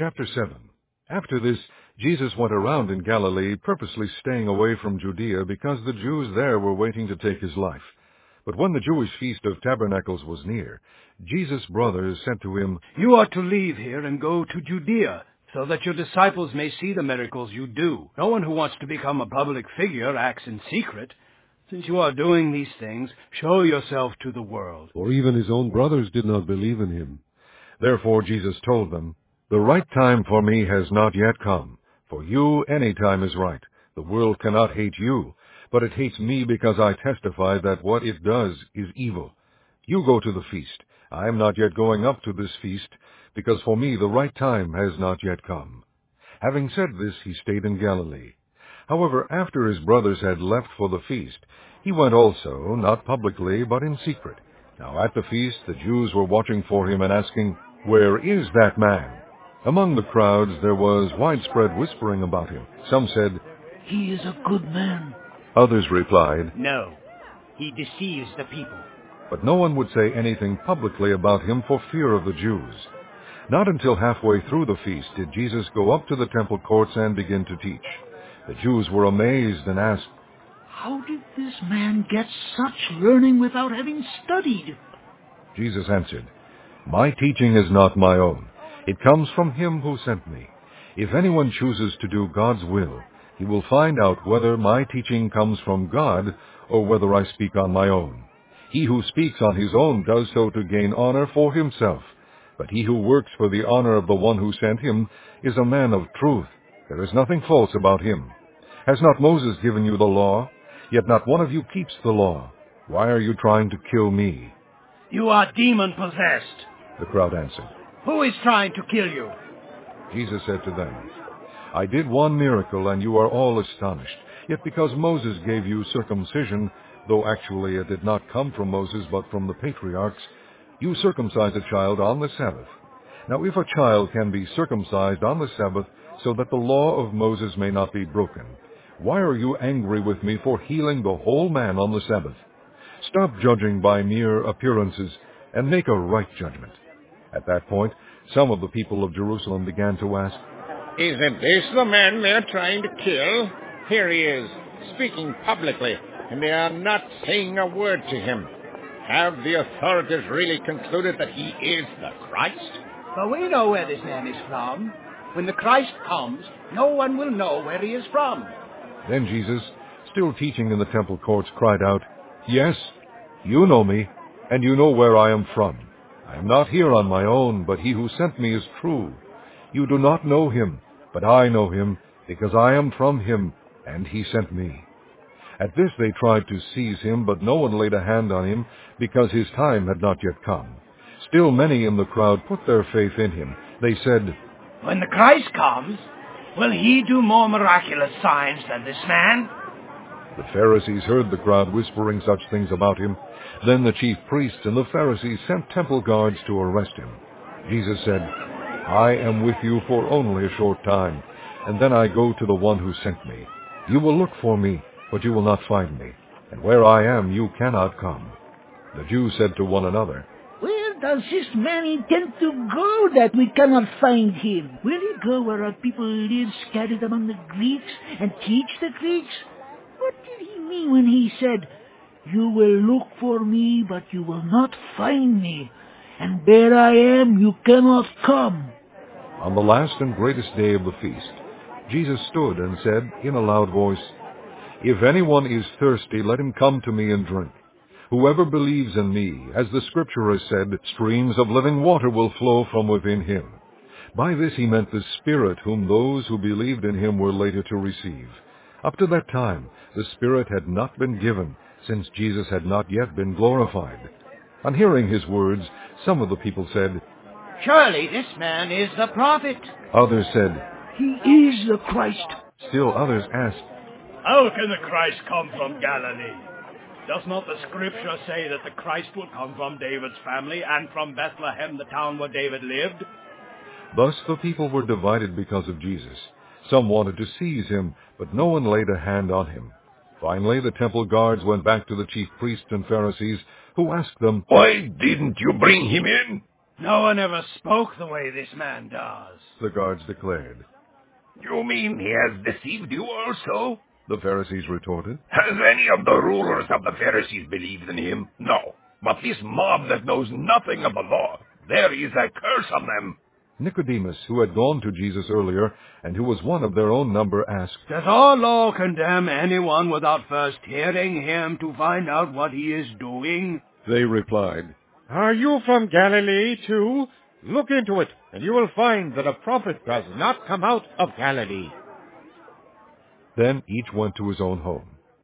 Chapter 7. After this, Jesus went around in Galilee, purposely staying away from Judea, because the Jews there were waiting to take his life. But when the Jewish feast of Tabernacles was near, Jesus' brothers said to him, "You are to leave here and go to Judea, so that your disciples may see the miracles you do. No one who wants to become a public figure acts in secret. Since you are doing these things, show yourself to the world." For even his own brothers did not believe in him. Therefore Jesus told them, "The right time for me has not yet come. For you any time is right. The world cannot hate you, but it hates me because I testify that what it does is evil. You go to the feast. I am not yet going up to this feast, because for me the right time has not yet come." Having said this, he stayed in Galilee. However, after his brothers had left for the feast, he went also, not publicly, but in secret. Now at the feast the Jews were watching for him and asking, "Where is that man?" Among the crowds there was widespread whispering about him. Some said, "He is a good man." Others replied, "No, he deceives the people." But no one would say anything publicly about him for fear of the Jews. Not until halfway through the feast did Jesus go up to the temple courts and begin to teach. The Jews were amazed and asked, "How did this man get such learning without having studied?" Jesus answered, "My teaching is not my own. It comes from him who sent me. If anyone chooses to do God's will, he will find out whether my teaching comes from God or whether I speak on my own. He who speaks on his own does so to gain honor for himself, but he who works for the honor of the one who sent him is a man of truth. There is nothing false about him. Has not Moses given you the law? Yet not one of you keeps the law. Why are you trying to kill me?" "You are demon-possessed." The crowd answered. "Who is trying to kill you?" Jesus said to them, "I did one miracle, and you are all astonished. Yet because Moses gave you circumcision, though actually it did not come from Moses but from the patriarchs, you circumcise a child on the Sabbath. Now if a child can be circumcised on the Sabbath, so that the law of Moses may not be broken, why are you angry with me for healing the whole man on the Sabbath? Stop judging by mere appearances, and make a right judgment." At that point, some of the people of Jerusalem began to ask, "Isn't this the man they're trying to kill? Here he is, speaking publicly, and they are not saying a word to him. Have the authorities really concluded that he is the Christ?" "But we know where this man is from. When the Christ comes, no one will know where he is from." Then Jesus, still teaching in the temple courts, cried out, "Yes, you know me, and you know where I am from. I am not here on my own, but he who sent me is true. You do not know him, but I know him, because I am from him, and he sent me." At this they tried to seize him, but no one laid a hand on him, because his time had not yet come. Still many in the crowd put their faith in him. They said, "When the Christ comes, will he do more miraculous signs than this man?" The Pharisees heard the crowd whispering such things about him. Then the chief priests and the Pharisees sent temple guards to arrest him. Jesus said, "I am with you for only a short time, and then I go to the one who sent me. You will look for me, but you will not find me, and where I am you cannot come." The Jews said to one another, "Where does this man intend to go that we cannot find him? Will he go where our people live scattered among the Greeks and teach the Greeks? What did he mean when he said, 'You will look for me, but you will not find me, and where I am you cannot come'?" On the last and greatest day of the feast, Jesus stood and said in a loud voice, "If anyone is thirsty, let him come to me and drink. Whoever believes in me, as the Scripture has said, streams of living water will flow from within him." By this he meant the Spirit whom those who believed in him were later to receive. Up to that time, the Spirit had not been given, since Jesus had not yet been glorified. On hearing his words, some of the people said, "Surely this man is the prophet." Others said, "He is the Christ." Still others asked, "How can the Christ come from Galilee? Does not the Scripture say that the Christ will come from David's family and from Bethlehem, the town where David lived?" Thus the people were divided because of Jesus. Some wanted to seize him, but no one laid a hand on him. Finally, the temple guards went back to the chief priests and Pharisees, who asked them, "Why didn't you bring him in?" No one ever spoke the way this man does. the guards declared. You mean he has deceived you also? The Pharisees retorted. Has any of the rulers of the Pharisees believed in him? No. But this mob that knows nothing of the law, there is a curse on them. Nicodemus, who had gone to Jesus earlier, and who was one of their own number, asked, Does our law condemn anyone without first hearing him to find out what he is doing? They replied, Are you from Galilee, too? Look into it, and you will find that a prophet does not come out of Galilee. Then each went to his own home.